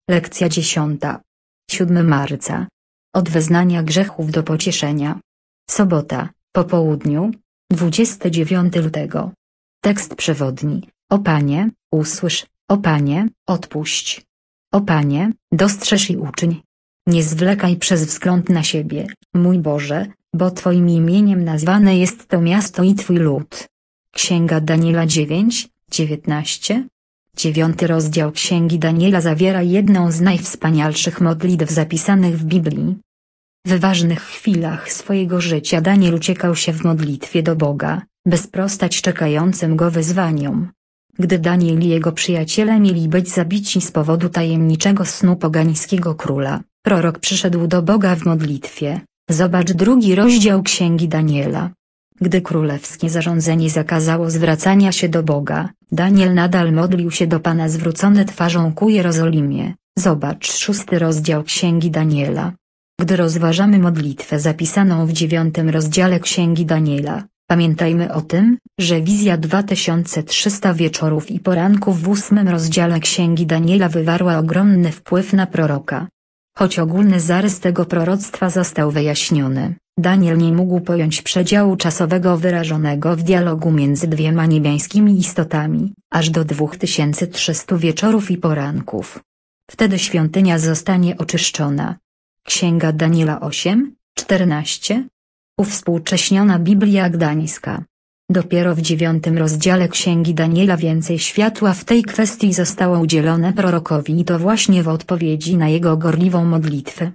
Lekcja 10. 7 marca. Od wyznania grzechów do pocieszenia. Sobota, po południu, 29 lutego. Tekst przewodni. O Panie, usłysz, o Panie, odpuść. O Panie, dostrzeż i uczyń. Nie zwlekaj przez wzgląd na siebie, mój Boże, bo Twoim imieniem nazwane jest to miasto i Twój lud. Księga Daniela 9:19. 9 rozdział Księgi Daniela zawiera jedną z najwspanialszych modlitw zapisanych w Biblii. W ważnych chwilach swojego życia Daniel uciekał się w modlitwie do Boga, by sprostać czekającym go wyzwaniom. Gdy Daniel i jego przyjaciele mieli być zabici z powodu tajemniczego snu pogańskiego króla, prorok przyszedł do Boga w modlitwie. Zobacz 2 rozdział Księgi Daniela. Gdy królewskie zarządzenie zakazało zwracania się do Boga, Daniel nadal modlił się do Pana zwrócony twarzą ku Jerozolimie. Zobacz 6 rozdział Księgi Daniela. Gdy rozważamy modlitwę zapisaną w 9 rozdziale Księgi Daniela, pamiętajmy o tym, że wizja 2300 wieczorów i poranków w 8 rozdziale Księgi Daniela wywarła ogromny wpływ na proroka. Choć ogólny zarys tego proroctwa został wyjaśniony, Daniel nie mógł pojąć przedziału czasowego wyrażonego w dialogu między dwiema niebiańskimi istotami, aż do 2300 wieczorów i poranków. Wtedy świątynia zostanie oczyszczona. Księga Daniela 8:14. Uwspółcześniona Biblia Gdańska. Dopiero w 9 rozdziale Księgi Daniela więcej światła w tej kwestii zostało udzielone prorokowi i to właśnie w odpowiedzi na jego gorliwą modlitwę.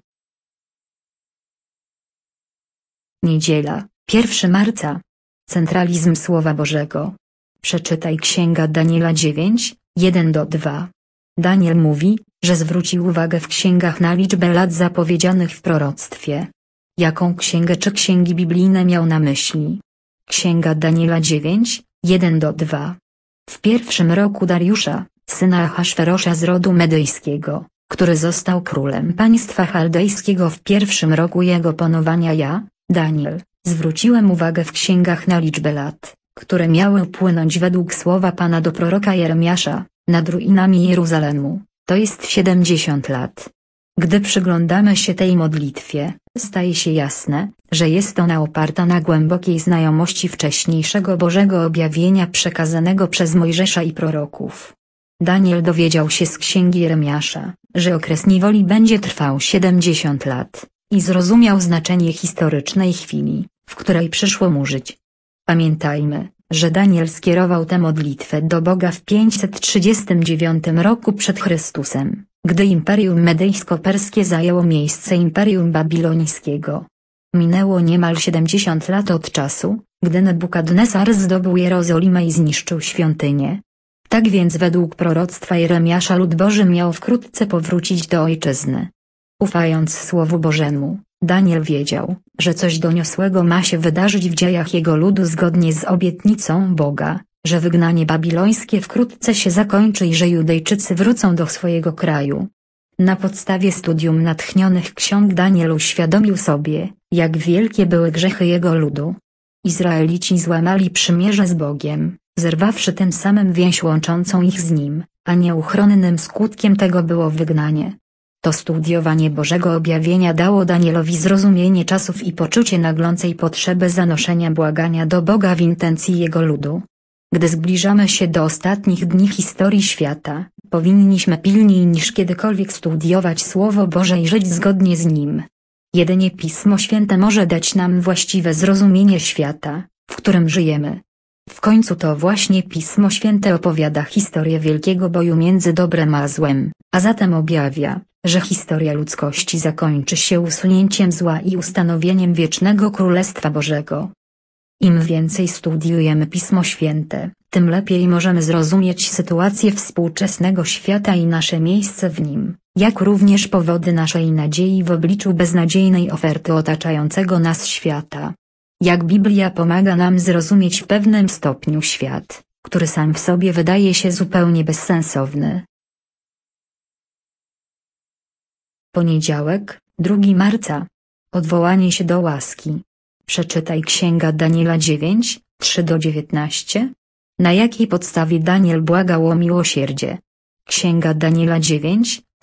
Niedziela, 1 marca. Centralizm Słowa Bożego. Przeczytaj Księga Daniela 9:1-2. Daniel mówi, że zwrócił uwagę w księgach na liczbę lat zapowiedzianych w proroctwie. Jaką księgę czy księgi biblijne miał na myśli? Księga Daniela 9:1-2. W 1 roku Dariusza, syna Ahasferosza z rodu medyjskiego, który został królem państwa chaldejskiego w 1 roku jego panowania ja, Daniel, zwróciłem uwagę w księgach na liczbę lat, które miały upłynąć według słowa Pana do proroka Jeremiasza, nad ruinami Jeruzalemu, to jest 70 lat. Gdy przyglądamy się tej modlitwie, staje się jasne, że jest ona oparta na głębokiej znajomości wcześniejszego Bożego objawienia przekazanego przez Mojżesza i proroków. Daniel dowiedział się z księgi Jeremiasza, że okres niewoli będzie trwał 70 lat, i zrozumiał znaczenie historycznej chwili, w której przyszło mu żyć. Pamiętajmy, że Daniel skierował tę modlitwę do Boga w 539 roku przed Chrystusem, gdy Imperium Medyjsko-Perskie zajęło miejsce Imperium Babilońskiego. Minęło niemal 70 lat od czasu, gdy Nebukadnesar zdobył Jerozolimę i zniszczył świątynię. Tak więc według proroctwa Jeremiasza lud Boży miał wkrótce powrócić do ojczyzny. Ufając Słowu Bożemu, Daniel wiedział, że coś doniosłego ma się wydarzyć w dziejach jego ludu zgodnie z obietnicą Boga, że wygnanie babilońskie wkrótce się zakończy i że Judejczycy wrócą do swojego kraju. Na podstawie studium natchnionych ksiąg Daniel uświadomił sobie, jak wielkie były grzechy jego ludu. Izraelici złamali przymierze z Bogiem, zerwawszy tym samym więź łączącą ich z Nim, a nieuchronnym skutkiem tego było wygnanie. To studiowanie Bożego objawienia dało Danielowi zrozumienie czasów i poczucie naglącej potrzeby zanoszenia błagania do Boga w intencji jego ludu. Gdy zbliżamy się do ostatnich dni historii świata, powinniśmy pilniej niż kiedykolwiek studiować Słowo Boże i żyć zgodnie z nim. Jedynie Pismo Święte może dać nam właściwe zrozumienie świata, w którym żyjemy. W końcu to właśnie Pismo Święte opowiada historię wielkiego boju między dobrem a złem, a zatem objawia, że historia ludzkości zakończy się usunięciem zła i ustanowieniem wiecznego Królestwa Bożego. Im więcej studiujemy Pismo Święte, tym lepiej możemy zrozumieć sytuację współczesnego świata i nasze miejsce w nim, jak również powody naszej nadziei w obliczu beznadziejnej oferty otaczającego nas świata. Jak Biblia pomaga nam zrozumieć w pewnym stopniu świat, który sam w sobie wydaje się zupełnie bezsensowny. Poniedziałek, 2 marca. Odwołanie się do łaski. Przeczytaj Księga Daniela 9:3-19. Na jakiej podstawie Daniel błagał o miłosierdzie? Księga Daniela 9,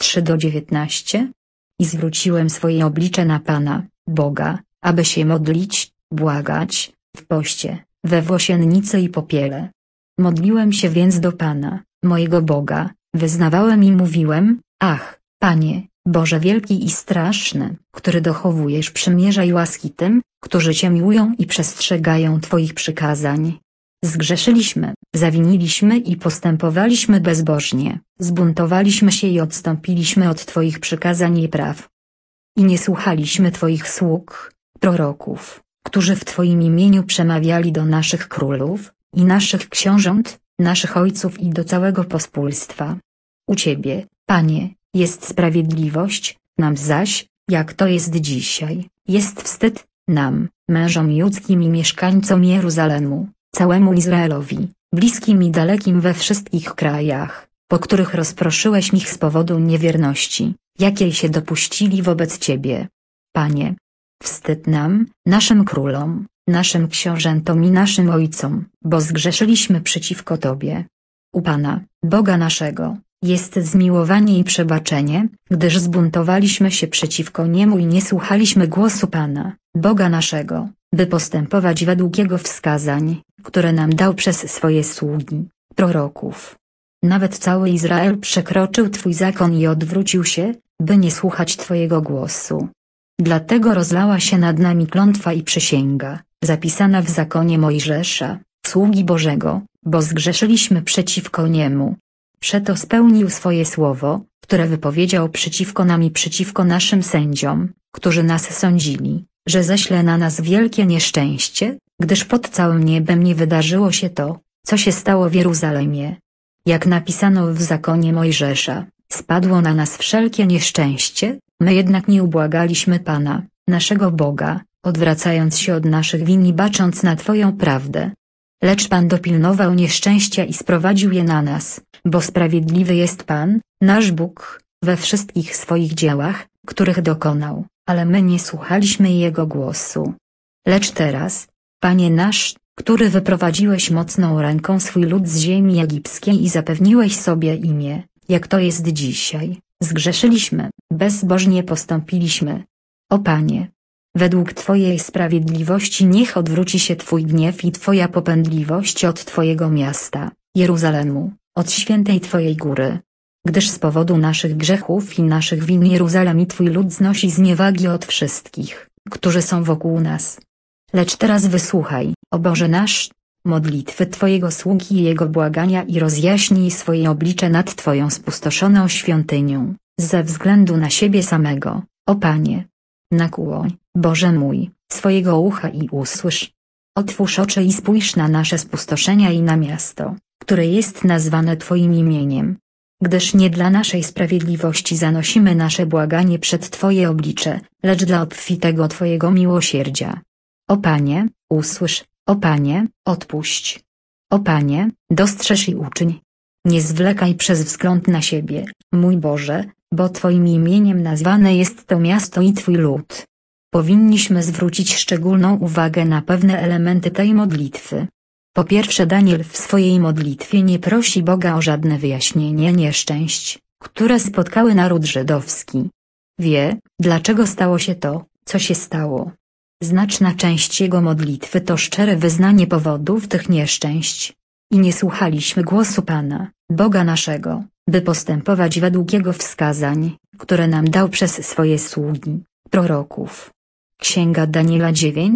3-19. I zwróciłem swoje oblicze na Pana, Boga, aby się modlić, błagać, w poście, we włosiennicy i popiele. Modliłem się więc do Pana, mojego Boga, wyznawałem i mówiłem: ach, Panie, Boże wielki i straszny, który dochowujesz przymierza i łaski tym, którzy Cię miłują i przestrzegają Twoich przykazań. Zgrzeszyliśmy, zawiniliśmy i postępowaliśmy bezbożnie, zbuntowaliśmy się i odstąpiliśmy od Twoich przykazań i praw. I nie słuchaliśmy Twoich sług, proroków, którzy w Twoim imieniu przemawiali do naszych królów, i naszych książąt, naszych ojców i do całego pospólstwa. U Ciebie, Panie, jest sprawiedliwość, nam zaś, jak to jest dzisiaj, jest wstyd, nam, mężom judzkim i mieszkańcom Jeruzalemu, całemu Izraelowi, bliskim i dalekim we wszystkich krajach, po których rozproszyłeś ich z powodu niewierności, jakiej się dopuścili wobec Ciebie. Panie, wstyd nam, naszym królom, naszym książętom i naszym ojcom, bo zgrzeszyliśmy przeciwko Tobie. U Pana, Boga naszego, jest zmiłowanie i przebaczenie, gdyż zbuntowaliśmy się przeciwko Niemu i nie słuchaliśmy głosu Pana, Boga naszego, by postępować według Jego wskazań, które nam dał przez swoje sługi, proroków. Nawet cały Izrael przekroczył Twój zakon i odwrócił się, by nie słuchać Twojego głosu. Dlatego rozlała się nad nami klątwa i przysięga, zapisana w zakonie Mojżesza, sługi Bożego, bo zgrzeszyliśmy przeciwko Niemu. Przeto spełnił swoje słowo, które wypowiedział przeciwko nam i przeciwko naszym sędziom, którzy nas sądzili, że ześle na nas wielkie nieszczęście, gdyż pod całym niebem nie wydarzyło się to, co się stało w Jeruzalemie. Jak napisano w zakonie Mojżesza, spadło na nas wszelkie nieszczęście, my jednak nie ubłagaliśmy Pana, naszego Boga, odwracając się od naszych win i bacząc na Twoją prawdę. Lecz Pan dopilnował nieszczęścia i sprowadził je na nas, bo sprawiedliwy jest Pan, nasz Bóg, we wszystkich swoich dziełach, których dokonał, ale my nie słuchaliśmy Jego głosu. Lecz teraz, Panie nasz, który wyprowadziłeś mocną ręką swój lud z ziemi egipskiej i zapewniłeś sobie imię, jak to jest dzisiaj, zgrzeszyliśmy, bezbożnie postąpiliśmy. O Panie, według Twojej sprawiedliwości niech odwróci się Twój gniew i Twoja popędliwość od Twojego miasta, Jeruzalemu, od świętej Twojej góry. Gdyż z powodu naszych grzechów i naszych win Jeruzalem i Twój lud znosi zniewagi od wszystkich, którzy są wokół nas. Lecz teraz wysłuchaj, o Boże nasz, modlitwy Twojego sługi i jego błagania i rozjaśnij swoje oblicze nad Twoją spustoszoną świątynią, ze względu na siebie samego, o Panie. Nakłoń, Boże mój, swojego ucha i usłysz. Otwórz oczy i spójrz na nasze spustoszenia i na miasto, które jest nazwane Twoim imieniem. Gdyż nie dla naszej sprawiedliwości zanosimy nasze błaganie przed Twoje oblicze, lecz dla obfitego Twojego miłosierdzia. O Panie, usłysz, o Panie, odpuść. O Panie, dostrzeż i uczyń. Nie zwlekaj przez wzgląd na siebie, mój Boże, bo Twoim imieniem nazwane jest to miasto i Twój lud. Powinniśmy zwrócić szczególną uwagę na pewne elementy tej modlitwy. Po pierwsze, Daniel w swojej modlitwie nie prosi Boga o żadne wyjaśnienie nieszczęść, które spotkały naród żydowski. Wie, dlaczego stało się to, co się stało. Znaczna część jego modlitwy to szczere wyznanie powodów tych nieszczęść. I nie słuchaliśmy głosu Pana, Boga naszego, by postępować według Jego wskazań, które nam dał przez swoje sługi, proroków. Księga Daniela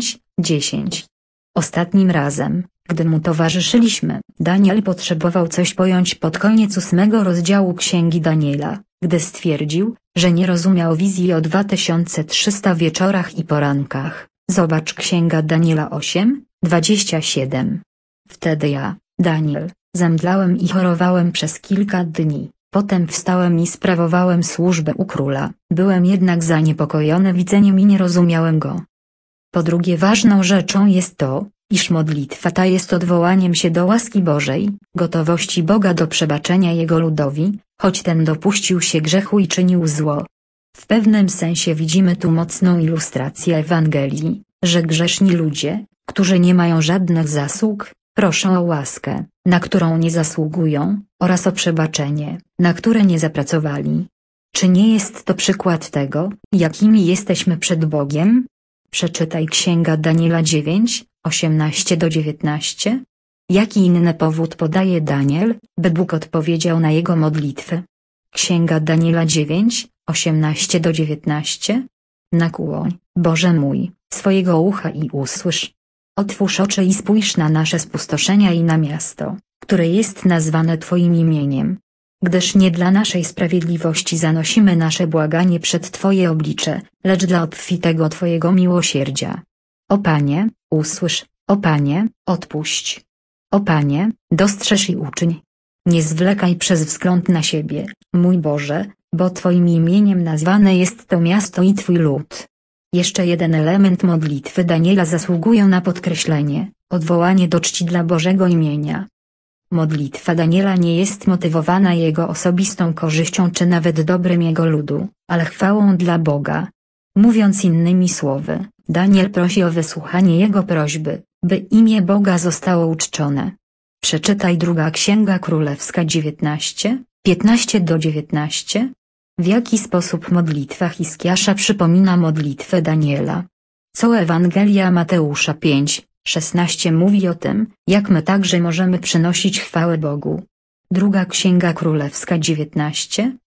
9:10. Ostatnim razem, gdy mu towarzyszyliśmy, Daniel potrzebował coś pojąć pod koniec 8 rozdziału Księgi Daniela, gdy stwierdził, że nie rozumiał wizji o 2300 wieczorach i porankach. Zobacz Księga Daniela 8:27. Wtedy ja, Daniel, zemdlałem i chorowałem przez kilka dni, potem wstałem i sprawowałem służbę u króla, byłem jednak zaniepokojony widzeniem i nie rozumiałem go. Po drugie, ważną rzeczą jest to, iż modlitwa ta jest odwołaniem się do łaski Bożej, gotowości Boga do przebaczenia Jego ludowi, choć ten dopuścił się grzechu i czynił zło. W pewnym sensie widzimy tu mocną ilustrację Ewangelii, że grzeszni ludzie, którzy nie mają żadnych zasług, proszą o łaskę, na którą nie zasługują, oraz o przebaczenie, na które nie zapracowali. Czy nie jest to przykład tego, jakimi jesteśmy przed Bogiem? Przeczytaj Księga Daniela 9, 18-19. Jaki inny powód podaje Daniel, by Bóg odpowiedział na jego modlitwę? Księga Daniela 9, 18-19. Nakłoń, Boże mój, swojego ucha i usłysz. Otwórz oczy i spójrz na nasze spustoszenia i na miasto, które jest nazwane Twoim imieniem. Gdyż nie dla naszej sprawiedliwości zanosimy nasze błaganie przed Twoje oblicze, lecz dla obfitego Twojego miłosierdzia. O Panie, usłysz, o Panie, odpuść. O Panie, dostrzeż i uczyń. Nie zwlekaj przez wzgląd na siebie, mój Boże, bo Twoim imieniem nazwane jest to miasto i Twój lud. Jeszcze jeden element modlitwy Daniela zasługuje na podkreślenie, odwołanie do czci dla Bożego imienia. Modlitwa Daniela nie jest motywowana jego osobistą korzyścią czy nawet dobrem jego ludu, ale chwałą dla Boga. Mówiąc innymi słowy, Daniel prosi o wysłuchanie jego prośby, by imię Boga zostało uczczone. Przeczytaj Druga Księga Królewska 19, 15-19. W jaki sposób modlitwa Hiskiasza przypomina modlitwę Daniela? Co Ewangelia Mateusza 5, 16 mówi o tym, jak my także możemy przynosić chwałę Bogu. Druga Księga Królewska 19,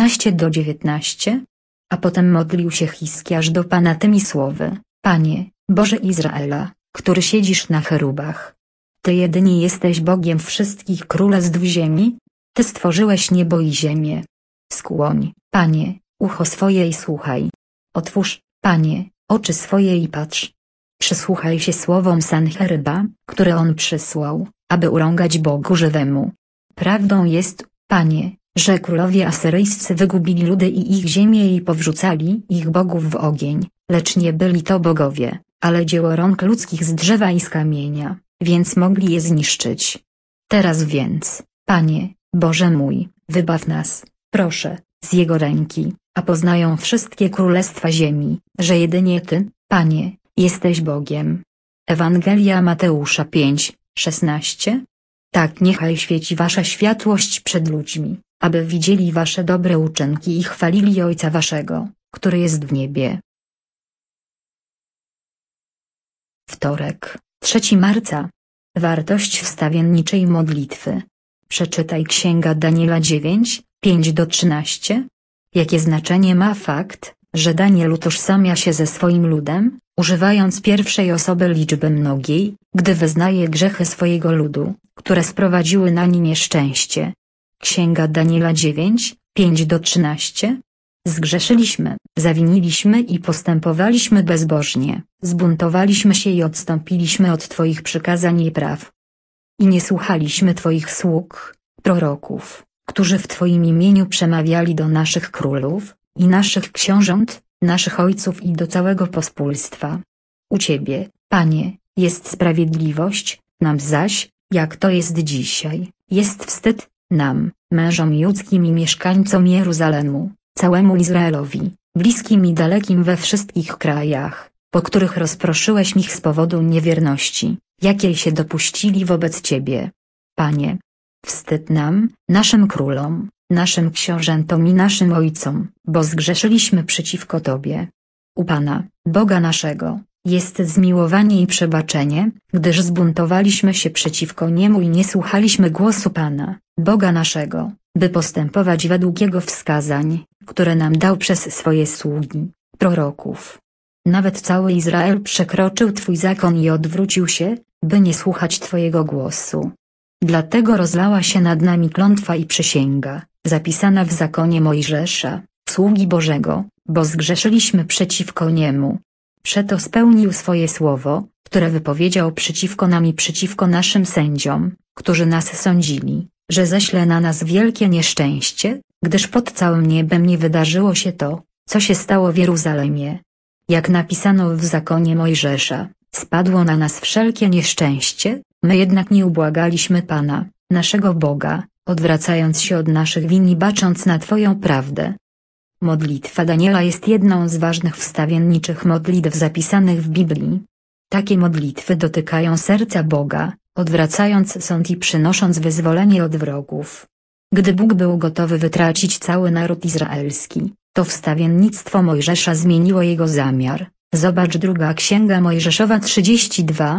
15-19. A potem modlił się Hiskiasz do Pana tymi słowy: Panie, Boże Izraela, który siedzisz na cherubach. Ty jedynie jesteś Bogiem wszystkich królestw ziemi. Ty stworzyłeś niebo i ziemię. Skłoń, Panie, ucho swoje i słuchaj. Otwórz, Panie, oczy swoje i patrz. Przysłuchaj się słowom Sancheryba, które on przysłał, aby urągać Bogu żywemu. Prawdą jest, Panie, że królowie asyryjscy wygubili ludy i ich ziemię i powrzucali ich bogów w ogień, lecz nie byli to bogowie, ale dzieło rąk ludzkich z drzewa i z kamienia, więc mogli je zniszczyć. Teraz więc, Panie, Boże mój, wybaw nas, proszę, z Jego ręki, a poznają wszystkie królestwa ziemi, że jedynie Ty, Panie, jesteś Bogiem. Ewangelia Mateusza 5, 16. Tak niechaj świeci Wasza światłość przed ludźmi, aby widzieli Wasze dobre uczynki i chwalili Ojca Waszego, który jest w niebie. Wtorek, 3 marca. Wartość wstawienniczej modlitwy. Przeczytaj Księga Daniela 9, 5-13. Jakie znaczenie ma fakt, że Daniel utożsamia się ze swoim ludem, używając pierwszej osoby liczby mnogiej, gdy wyznaje grzechy swojego ludu, które sprowadziły na nie nieszczęście. Księga Daniela 9, 5-13. Zgrzeszyliśmy, zawiniliśmy i postępowaliśmy bezbożnie, zbuntowaliśmy się i odstąpiliśmy od Twoich przykazań i praw. I nie słuchaliśmy Twoich sług, proroków, którzy w Twoim imieniu przemawiali do naszych królów, i naszych książąt, naszych ojców i do całego pospólstwa. U Ciebie, Panie, jest sprawiedliwość, nam zaś, jak to jest dzisiaj, jest wstyd, nam, mężom judzkim i mieszkańcom Jeruzalemu, całemu Izraelowi, bliskim i dalekim we wszystkich krajach, po których rozproszyłeś ich z powodu niewierności, jakiej się dopuścili wobec Ciebie. Panie, wstyd nam, naszym królom, naszym książętom i naszym ojcom, bo zgrzeszyliśmy przeciwko Tobie. U Pana, Boga naszego, jest zmiłowanie i przebaczenie, gdyż zbuntowaliśmy się przeciwko Niemu i nie słuchaliśmy głosu Pana, Boga naszego, by postępować według Jego wskazań, które nam dał przez swoje sługi, proroków. Nawet cały Izrael przekroczył Twój zakon i odwrócił się, by nie słuchać Twojego głosu. Dlatego rozlała się nad nami klątwa i przysięga, zapisana w zakonie Mojżesza, sługi Bożego, bo zgrzeszyliśmy przeciwko Niemu. Przeto spełnił swoje słowo, które wypowiedział przeciwko nam i przeciwko naszym sędziom, którzy nas sądzili, że ześle na nas wielkie nieszczęście, gdyż pod całym niebem nie wydarzyło się to, co się stało w Jeruzalemie. Jak napisano w zakonie Mojżesza, spadło na nas wszelkie nieszczęście, my jednak nie ubłagaliśmy Pana, naszego Boga, odwracając się od naszych win i bacząc na Twoją prawdę. Modlitwa Daniela jest jedną z ważnych wstawienniczych modlitw zapisanych w Biblii. Takie modlitwy dotykają serca Boga, odwracając sąd i przynosząc wyzwolenie od wrogów. Gdy Bóg był gotowy wytracić cały naród izraelski, to wstawiennictwo Mojżesza zmieniło jego zamiar. Zobacz druga Księga Mojżeszowa 32,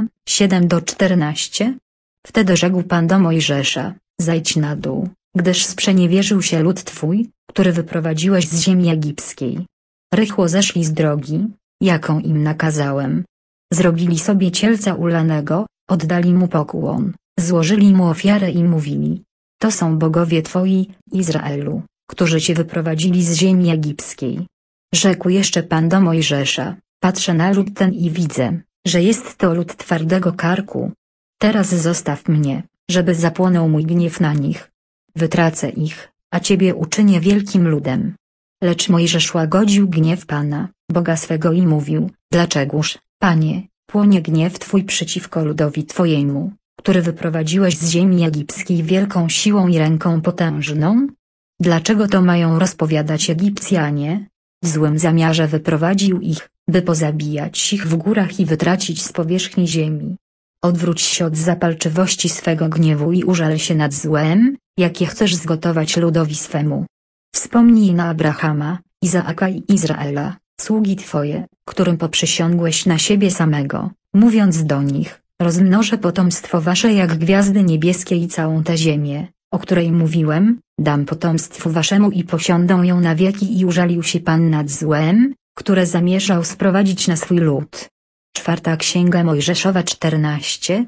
7-14. Wtedy rzekł Pan do Mojżesza: zejdź na dół, gdyż sprzeniewierzył się lud Twój, który wyprowadziłeś z ziemi egipskiej. Rychło zeszli z drogi, jaką im nakazałem. Zrobili sobie cielca ulanego, oddali mu pokłon, złożyli mu ofiarę i mówili: to są bogowie Twoi, Izraelu, którzy Cię wyprowadzili z ziemi egipskiej. Rzekł jeszcze Pan do Mojżesza: patrzę na lud ten i widzę, że jest to lud twardego karku. Teraz zostaw mnie, żeby zapłonął mój gniew na nich. Wytracę ich, a Ciebie uczynię wielkim ludem. Lecz Mojżesz łagodził gniew Pana, Boga swego i mówił: dlaczegoż, Panie, płonie gniew Twój przeciwko ludowi Twojemu, który wyprowadziłeś z ziemi egipskiej wielką siłą i ręką potężną? Dlaczego to mają rozpowiadać Egipcjanie? W złym zamiarze wyprowadził ich, by pozabijać ich w górach i wytracić z powierzchni ziemi. Odwróć się od zapalczywości swego gniewu i użal się nad złem, jakie chcesz zgotować ludowi swemu. Wspomnij na Abrahama, Izaaka i Izraela, sługi Twoje, którym poprzysiągłeś na siebie samego, mówiąc do nich: rozmnożę potomstwo Wasze jak gwiazdy niebieskie i całą tę ziemię, o której mówiłem, dam potomstwu Waszemu i posiądą ją na wieki. I użalił się Pan nad złem, które zamierzał sprowadzić na swój lud. Czwarta Księga Mojżeszowa 14,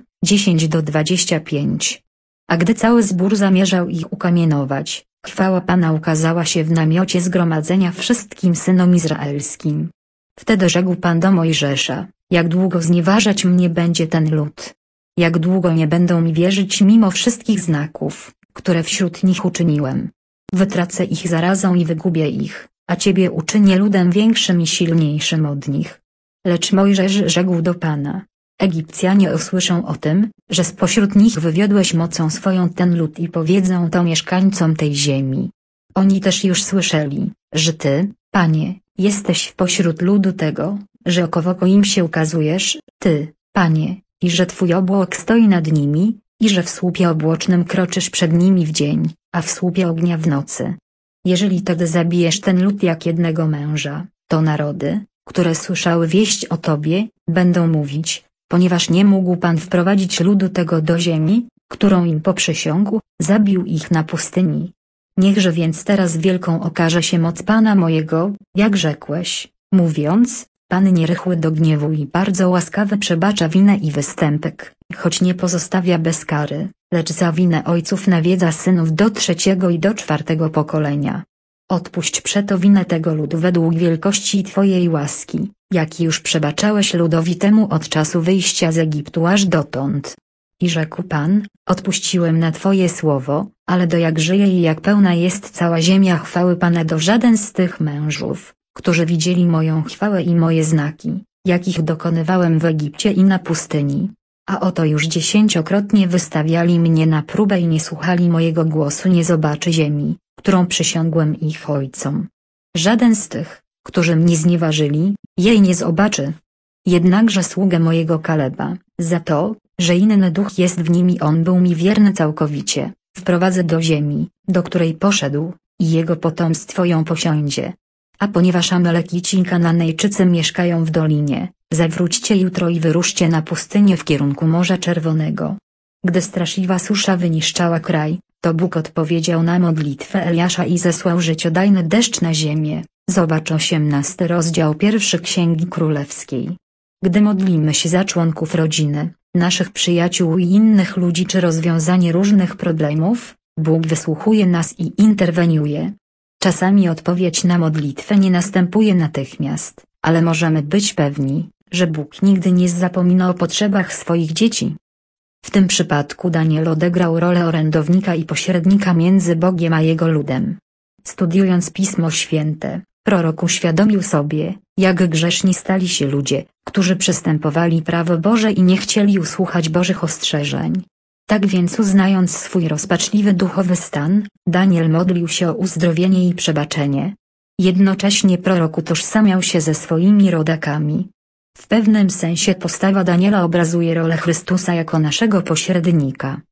10-25. A gdy cały zbór zamierzał ich ukamienować, chwała Pana ukazała się w namiocie zgromadzenia wszystkim synom izraelskim. Wtedy rzekł Pan do Mojżesza: jak długo znieważać mnie będzie ten lud? Jak długo nie będą mi wierzyć mimo wszystkich znaków, które wśród nich uczyniłem? Wytracę ich zarazą i wygubię ich, a Ciebie uczynię ludem większym i silniejszym od nich. Lecz Mojżesz rzekł do Pana: Egipcjanie usłyszą o tym, że spośród nich wywiodłeś mocą swoją ten lud i powiedzą to mieszkańcom tej ziemi. Oni też już słyszeli, że Ty, Panie, jesteś w pośród ludu tego, że oko w oko im się ukazujesz, Ty, Panie, i że Twój obłok stoi nad nimi, i że w słupie obłocznym kroczysz przed nimi w dzień, a w słupie ognia w nocy. Jeżeli tedy zabijesz ten lud jak jednego męża, to narody, które słyszały wieść o Tobie, będą mówić: ponieważ nie mógł Pan wprowadzić ludu tego do ziemi, którą im poprzysiągł, zabił ich na pustyni. Niechże więc teraz wielką okaże się moc Pana mojego, jak rzekłeś, mówiąc: Pan nierychły do gniewu i bardzo łaskawy, przebacza winę i występek, choć nie pozostawia bez kary, lecz za winę ojców nawiedza synów do 3. i do 4. pokolenia. Odpuść przeto winę tego ludu według wielkości Twojej łaski, jaki już przebaczałeś ludowi temu od czasu wyjścia z Egiptu aż dotąd. I rzekł Pan: odpuściłem na Twoje słowo, ale do jak żyje i jak pełna jest cała ziemia chwały Pana, do żaden z tych mężów, którzy widzieli moją chwałę i moje znaki, jakich dokonywałem w Egipcie i na pustyni. A oto już 10-krotnie wystawiali mnie na próbę i nie słuchali mojego głosu, nie zobaczy ziemi, którą przysiągłem ich ojcom. Żaden z tych, którzy mnie znieważyli, jej nie zobaczy. Jednakże sługę mojego Kaleba, za to, że inny duch jest w nim i on był mi wierny całkowicie, wprowadzę do ziemi, do której poszedł, i jego potomstwo ją posiądzie. A ponieważ Amalekici i Kananejczycy mieszkają w dolinie, zawróćcie jutro i wyruszcie na pustynię w kierunku Morza Czerwonego. Gdy straszliwa susza wyniszczała kraj, to Bóg odpowiedział na modlitwę Eliasza i zesłał życiodajny deszcz na ziemię. Zobacz 18 rozdział 1 Księgi Królewskiej. Gdy modlimy się za członków rodziny, naszych przyjaciół i innych ludzi czy rozwiązanie różnych problemów, Bóg wysłuchuje nas i interweniuje. Czasami odpowiedź na modlitwę nie następuje natychmiast, ale możemy być pewni, że Bóg nigdy nie zapomina o potrzebach swoich dzieci. W tym przypadku Daniel odegrał rolę orędownika i pośrednika między Bogiem a Jego ludem. Studiując Pismo Święte, prorok uświadomił sobie, jak grzeszni stali się ludzie, którzy przestępowali prawo Boże i nie chcieli usłuchać Bożych ostrzeżeń. Tak więc, uznając swój rozpaczliwy duchowy stan, Daniel modlił się o uzdrowienie i przebaczenie. Jednocześnie prorok utożsamiał się ze swoimi rodakami. W pewnym sensie postawa Daniela obrazuje rolę Chrystusa jako naszego pośrednika,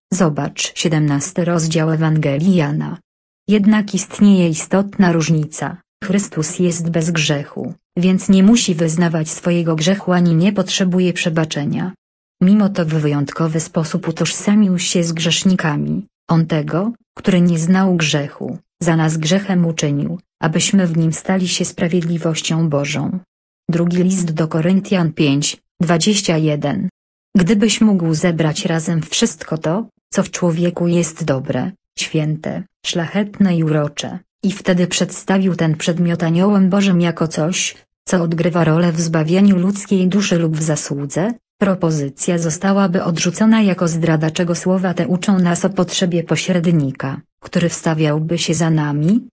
Zobacz 17 rozdział Ewangelii Jana. Jednak istnieje istotna różnica. Chrystus jest bez grzechu, więc nie musi wyznawać swojego grzechu ani nie potrzebuje przebaczenia. Mimo to w wyjątkowy sposób utożsamił się z grzesznikami. On tego, który nie znał grzechu, za nas grzechem uczynił, abyśmy w nim stali się sprawiedliwością Bożą. Drugi list do Koryntian 5:21. Gdybyś mógł zebrać razem wszystko to, co w człowieku jest dobre, święte, szlachetne i urocze, i wtedy przedstawił ten przedmiot aniołom Bożym jako coś, co odgrywa rolę w zbawieniu ludzkiej duszy lub w zasłudze, propozycja zostałaby odrzucona jako zdrada, czego słowa te uczą nas o potrzebie pośrednika, który wstawiałby się za nami.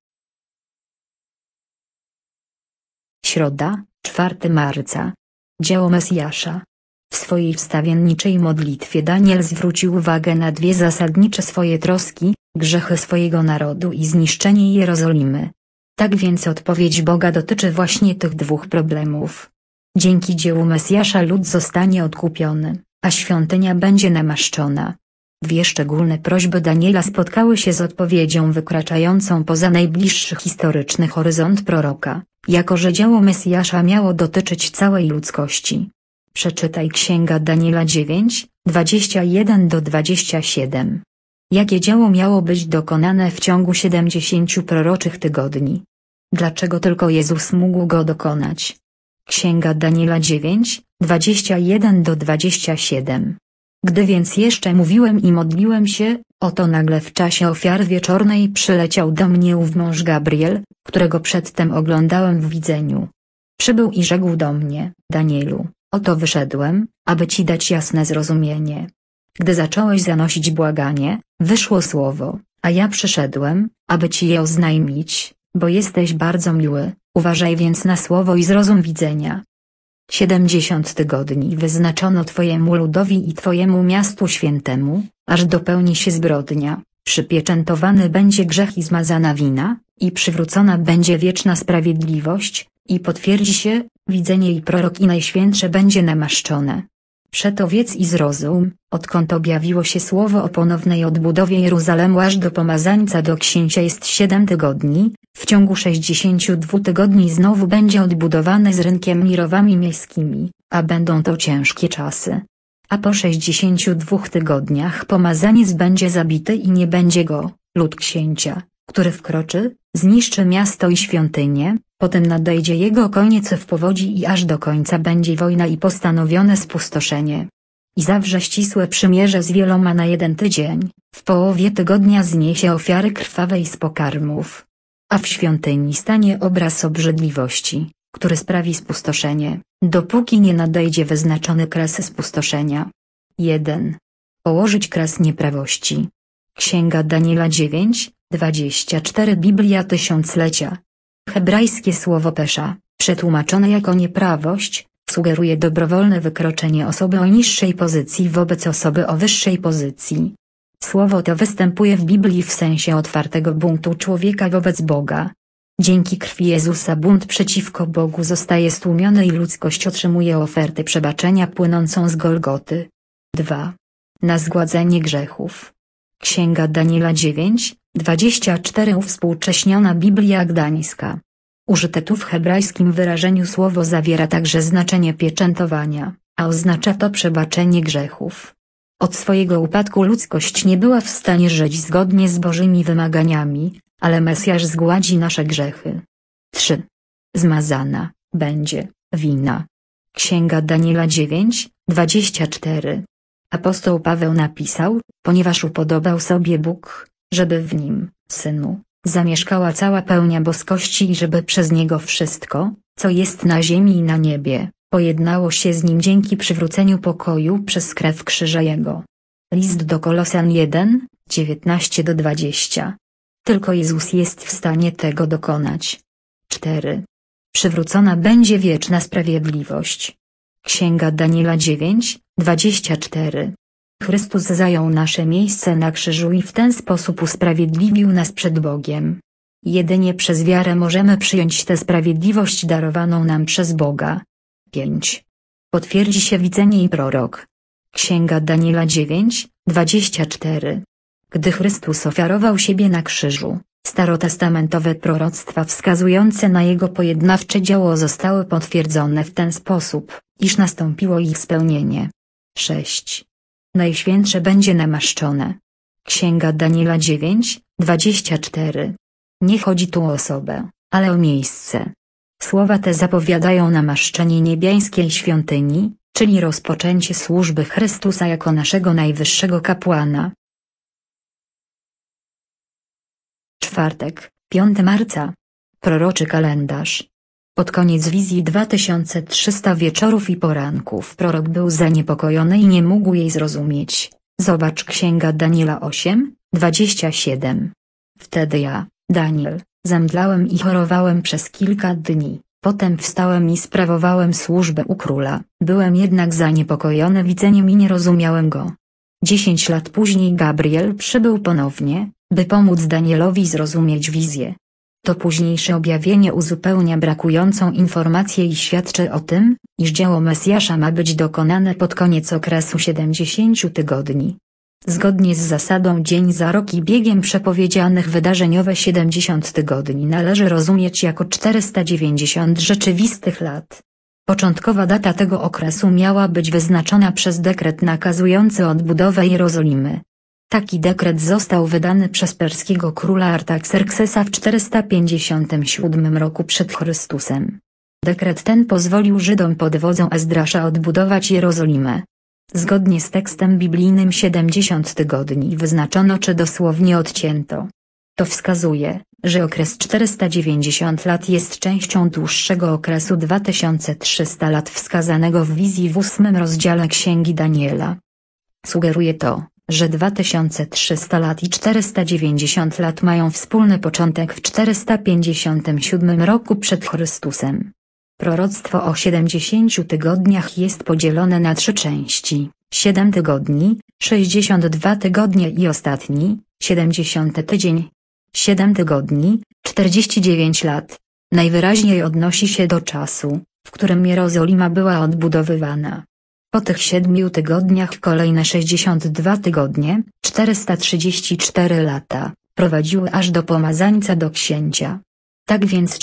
Środa, 4 marca. Dzieło Mesjasza. W swojej wstawienniczej modlitwie Daniel zwrócił uwagę na dwie zasadnicze swoje troski, grzechy swojego narodu i zniszczenie Jerozolimy. Tak więc odpowiedź Boga dotyczy właśnie tych dwóch problemów. Dzięki dziełu Mesjasza lud zostanie odkupiony, a świątynia będzie namaszczona. Dwie szczególne prośby Daniela spotkały się z odpowiedzią wykraczającą poza najbliższy historyczny horyzont proroka, jako że dzieło Mesjasza miało dotyczyć całej ludzkości. Przeczytaj Księga Daniela 9:21-27. Jakie dzieło miało być dokonane w ciągu 70 proroczych tygodni? Dlaczego tylko Jezus mógł go dokonać? Księga Daniela 9:21-27. Gdy więc jeszcze mówiłem i modliłem się, oto nagle w czasie ofiary wieczornej przyleciał do mnie ów mąż Gabriel, którego przedtem oglądałem w widzeniu. Przybył i rzekł do mnie: Danielu, oto wyszedłem, aby ci dać jasne zrozumienie. Gdy zacząłeś zanosić błaganie, wyszło słowo, a ja przyszedłem, aby ci je oznajmić, bo jesteś bardzo miły, uważaj więc na słowo i zrozum widzenia. 70 tygodni wyznaczono Twojemu ludowi i Twojemu miastu świętemu, aż dopełni się zbrodnia, przypieczętowany będzie grzech i zmazana wina, i przywrócona będzie wieczna sprawiedliwość, i potwierdzi się widzenie i prorok i najświętsze będzie namaszczone. Przeto wiedz i zrozum, odkąd objawiło się słowo o ponownej odbudowie Jeruzalemu aż do pomazańca do księcia jest 7 tygodni, w ciągu 62 tygodni znowu będzie odbudowane z rynkiem i rowami miejskimi, a będą to ciężkie czasy. A po 62 tygodniach pomazaniec będzie zabity i nie będzie go, lud księcia, który wkroczy, zniszczy miasto i świątynię, potem nadejdzie jego koniec w powodzi i aż do końca będzie wojna i postanowione spustoszenie. I zawrze ścisłe przymierze z wieloma na 1 tydzień, w połowie tygodnia zniesie ofiary krwawej z pokarmów. A w świątyni stanie obraz obrzydliwości, który sprawi spustoszenie, dopóki nie nadejdzie wyznaczony kres spustoszenia. 1. Położyć kres nieprawości. Księga Daniela 9:24 Biblia Tysiąclecia. Hebrajskie słowo pesza, przetłumaczone jako nieprawość, sugeruje dobrowolne wykroczenie osoby o niższej pozycji wobec osoby o wyższej pozycji. Słowo to występuje w Biblii w sensie otwartego buntu człowieka wobec Boga. Dzięki krwi Jezusa bunt przeciwko Bogu zostaje stłumiony i ludzkość otrzymuje ofertę przebaczenia płynącą z Golgoty. 2. Na zgładzenie grzechów. Księga Daniela 9:24 Uwspółcześniona Biblia Gdańska. Użyte tu w hebrajskim wyrażeniu słowo zawiera także znaczenie pieczętowania, a oznacza to przebaczenie grzechów. Od swojego upadku ludzkość nie była w stanie żyć zgodnie z Bożymi wymaganiami, ale Mesjasz zgładzi nasze grzechy. 3. Zmazana będzie wina. Księga Daniela 9:24. Apostoł Paweł napisał, ponieważ upodobał sobie Bóg, żeby w nim, Synu, zamieszkała cała pełnia boskości i żeby przez Niego wszystko, co jest na ziemi i na niebie, pojednało się z Nim dzięki przywróceniu pokoju przez krew krzyża Jego. List do Kolosan 1:19-20. Tylko Jezus jest w stanie tego dokonać. 4. Przywrócona będzie wieczna sprawiedliwość. Księga Daniela 9:24. Chrystus zajął nasze miejsce na krzyżu i w ten sposób usprawiedliwił nas przed Bogiem. Jedynie przez wiarę możemy przyjąć tę sprawiedliwość darowaną nam przez Boga. 5. Potwierdzi się widzenie i prorok. Księga Daniela 24. Gdy Chrystus ofiarował siebie na krzyżu, starotestamentowe proroctwa wskazujące na Jego pojednawcze dzieło zostały potwierdzone w ten sposób, iż nastąpiło ich spełnienie. 6. Najświętsze będzie namaszczone. Księga Daniela 9, 24. Nie chodzi tu o osobę, ale o miejsce. Słowa te zapowiadają namaszczenie niebiańskiej świątyni, czyli rozpoczęcie służby Chrystusa jako naszego najwyższego kapłana. Czwartek, 5 marca. Proroczy kalendarz. Pod koniec wizji 2300 wieczorów i poranków prorok był zaniepokojony i nie mógł jej zrozumieć. Zobacz Księga Daniela 8, 27. Wtedy ja, Daniel, zemdlałem i chorowałem przez kilka dni, potem wstałem i sprawowałem służbę u króla, byłem jednak zaniepokojony widzeniem i nie rozumiałem go. 10 lat później Gabriel przybył ponownie, by pomóc Danielowi zrozumieć wizję. To późniejsze objawienie uzupełnia brakującą informację i świadczy o tym, iż dzieło Mesjasza ma być dokonane pod koniec okresu 70 tygodni. Zgodnie z zasadą dzień za rok i biegiem przepowiedzianych wydarzeniowe 70 tygodni należy rozumieć jako 490 rzeczywistych lat. Początkowa data tego okresu miała być wyznaczona przez dekret nakazujący odbudowę Jerozolimy. Taki dekret został wydany przez perskiego króla Artaxerxesa w 457 roku przed Chrystusem. Dekret ten pozwolił Żydom pod wodzą Ezdrasza odbudować Jerozolimę. Zgodnie z tekstem biblijnym 70 tygodni wyznaczono czy dosłownie odcięto. To wskazuje, że okres 490 lat jest częścią dłuższego okresu 2300 lat wskazanego w wizji w 8 rozdziale Księgi Daniela. Sugeruje to, że 2300 lat i 490 lat mają wspólny początek w 457 roku przed Chrystusem. Proroctwo o 70 tygodniach jest podzielone na 3 części: 7 tygodni, 62 tygodnie i ostatni, 70 tydzień. 7 tygodni, 49 lat, najwyraźniej odnosi się do czasu, w którym Jerozolima była odbudowywana. Po tych 7 tygodniach kolejne 62 tygodnie, 434 lata, prowadziły aż do pomazańca do księcia. Tak więc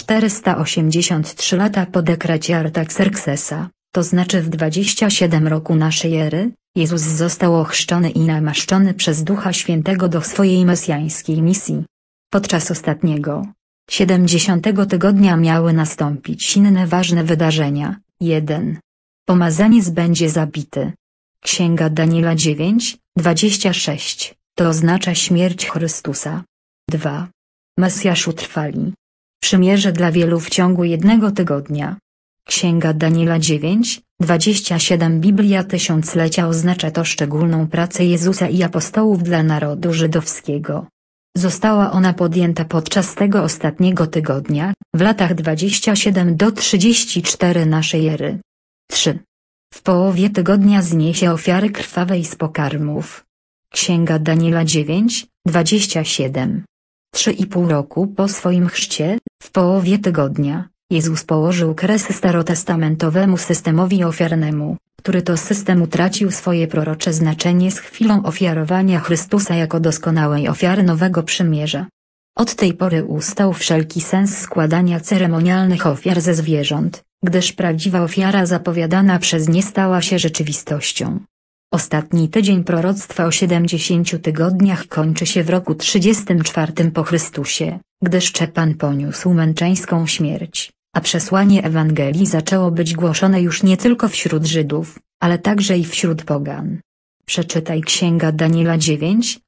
483 lata po dekrecie Artaxerxesa, to znaczy w 27 roku naszej ery, Jezus został ochrzczony i namaszczony przez Ducha Świętego do swojej mesjańskiej misji. Podczas ostatniego, 70 tygodnia miały nastąpić inne ważne wydarzenia. 1. Pomazaniec będzie zabity. Księga Daniela 9, 26, to oznacza śmierć Chrystusa. 2. Mesjasz utrwali przymierze dla wielu w ciągu 1 tygodnia. Księga Daniela 9, 27. Biblia Tysiąclecia oznacza to szczególną pracę Jezusa i apostołów dla narodu żydowskiego. Została ona podjęta podczas tego ostatniego tygodnia, w latach 27 do 34 naszej ery. 3. W połowie tygodnia zniesie ofiary krwawej z pokarmów. Księga Daniela 9, 27. 3,5 roku po swoim chrzcie, w połowie tygodnia, Jezus położył kres starotestamentowemu systemowi ofiarnemu, który to system utracił swoje prorocze znaczenie z chwilą ofiarowania Chrystusa jako doskonałej ofiary nowego przymierza. Od tej pory ustał wszelki sens składania ceremonialnych ofiar ze zwierząt, gdyż prawdziwa ofiara zapowiadana przez nie stała się rzeczywistością. Ostatni tydzień proroctwa o 70 tygodniach kończy się w roku 34 po Chrystusie, gdy Szczepan poniósł męczeńską śmierć, a przesłanie Ewangelii zaczęło być głoszone już nie tylko wśród Żydów, ale także i wśród pogan. Przeczytaj Księga Daniela 9,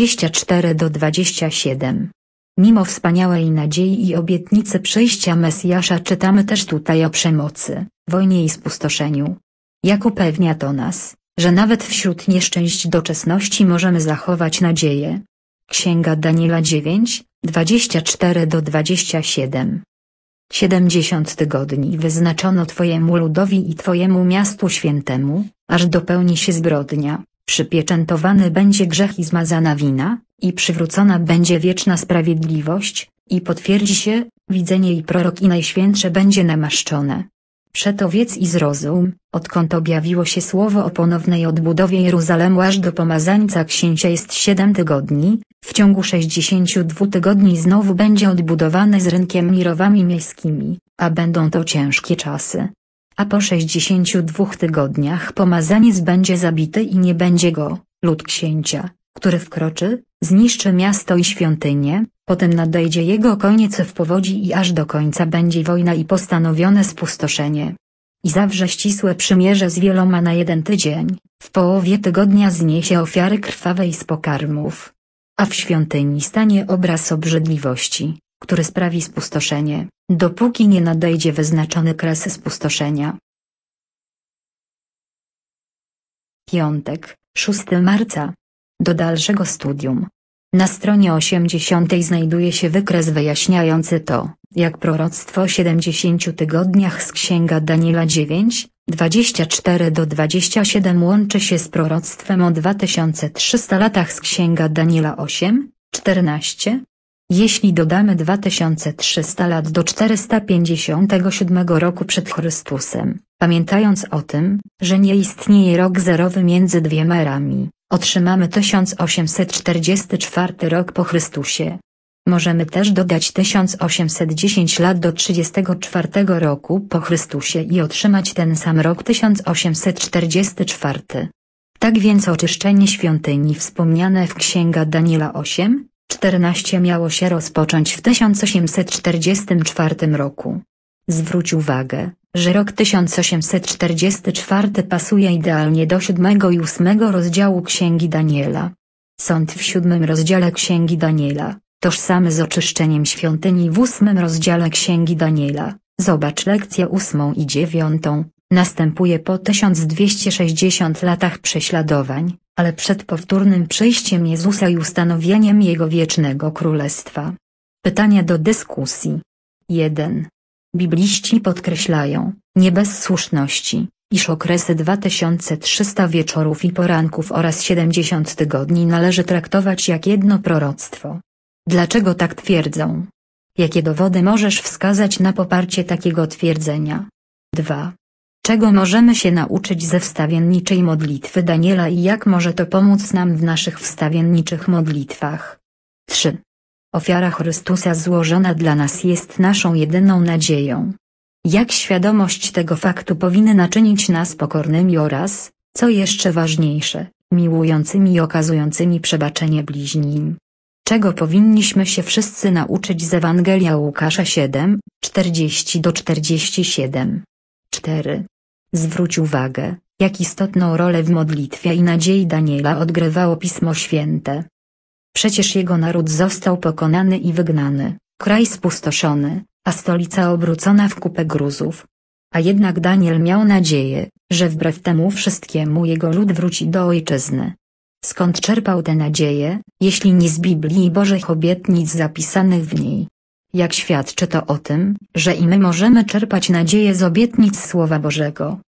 24-27. Mimo wspaniałej nadziei i obietnicy przyjścia Mesjasza czytamy też tutaj o przemocy, wojnie i spustoszeniu. Jak upewnia to nas, że nawet wśród nieszczęść doczesności możemy zachować nadzieję. Księga Daniela 9, 24-27. 70 tygodni wyznaczono Twojemu ludowi i Twojemu miastu świętemu, aż dopełni się zbrodnia, przypieczętowany będzie grzech i zmazana wina, i przywrócona będzie wieczna sprawiedliwość, i potwierdzi się widzenie i prorok i najświętsze będzie namaszczone. Przeto wiedz i zrozum, odkąd objawiło się słowo o ponownej odbudowie Jeruzalemu aż do pomazańca księcia jest 7 tygodni, w ciągu 62 tygodni znowu będzie odbudowane z rynkiem i rowami miejskimi, a będą to ciężkie czasy. A po 62 tygodniach pomazaniec będzie zabity i nie będzie go, lud księcia, który wkroczy, zniszczy miasto i świątynię, potem nadejdzie jego koniec w powodzi i aż do końca będzie wojna i postanowione spustoszenie. I zawrze ścisłe przymierze z wieloma na 1 tydzień, w połowie tygodnia zniesie ofiary krwawej z pokarmów. A w świątyni stanie obraz obrzydliwości, który sprawi spustoszenie, dopóki nie nadejdzie wyznaczony kres spustoszenia. Piątek, 6 marca. Do dalszego studium. Na stronie 80 znajduje się wykres wyjaśniający to, jak proroctwo o 70 tygodniach z Księga Daniela 9, 24-27 łączy się z proroctwem o 2300 latach z Księga Daniela 8, 14. Jeśli dodamy 2300 lat do 457 roku przed Chrystusem, pamiętając o tym, że nie istnieje rok zerowy między dwiema erami, otrzymamy 1844 rok po Chrystusie. Możemy też dodać 1810 lat do 34 roku po Chrystusie i otrzymać ten sam rok 1844. Tak więc oczyszczenie świątyni wspomniane w Księga Daniela 8, 14 miało się rozpocząć w 1844 roku. Zwróć uwagę, że rok 1844 pasuje idealnie do 7 i 8 rozdziału Księgi Daniela. Sąd w 7 rozdziale Księgi Daniela, tożsamy z oczyszczeniem świątyni w 8 rozdziale Księgi Daniela. Zobacz lekcję 8 i 9, następuje po 1260 latach prześladowań, ale przed powtórnym przyjściem Jezusa i ustanowieniem Jego wiecznego królestwa. Pytania do dyskusji. 1. Bibliści podkreślają, nie bez słuszności, iż okresy 2300 wieczorów i poranków oraz 70 tygodni należy traktować jak jedno proroctwo. Dlaczego tak twierdzą? Jakie dowody możesz wskazać na poparcie takiego twierdzenia? 2. Czego możemy się nauczyć ze wstawienniczej modlitwy Daniela i jak może to pomóc nam w naszych wstawienniczych modlitwach? 3. Ofiara Chrystusa złożona dla nas jest naszą jedyną nadzieją. Jak świadomość tego faktu powinna czynić nas pokornymi oraz, co jeszcze ważniejsze, miłującymi i okazującymi przebaczenie bliźnim? Czego powinniśmy się wszyscy nauczyć z Ewangelia Łukasza 7, 40-47? 4. Zwróć uwagę, jak istotną rolę w modlitwie i nadziei Daniela odgrywało Pismo Święte. Przecież jego naród został pokonany i wygnany, kraj spustoszony, a stolica obrócona w kupę gruzów. A jednak Daniel miał nadzieję, że wbrew temu wszystkiemu jego lud wróci do ojczyzny. Skąd czerpał tę nadzieję, jeśli nie z Biblii i Bożych obietnic zapisanych w niej? Jak świadczy to o tym, że i my możemy czerpać nadzieję z obietnic Słowa Bożego?